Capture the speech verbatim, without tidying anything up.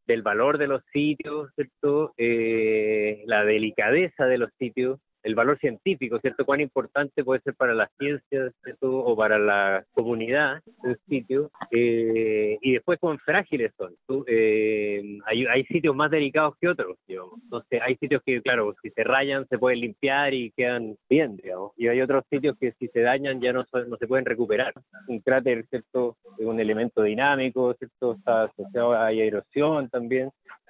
del valor de los sitios, ¿cierto? Eh, la delicadeza de los sitios, el valor científico, ¿cierto? Cuán importante puede ser para las ciencias, ¿cierto? O para la comunidad un sitio, eh, y después cuán frágiles son. Tú, eh, hay, hay sitios más delicados que otros, digamos. Entonces hay sitios que, claro, si se rayan se pueden limpiar y quedan bien, digamos. Y hay otros sitios que si se dañan ya no, son, no se pueden recuperar. Un cráter, ¿cierto? Es un elemento dinámico, ¿cierto? Está asociado a erosión también.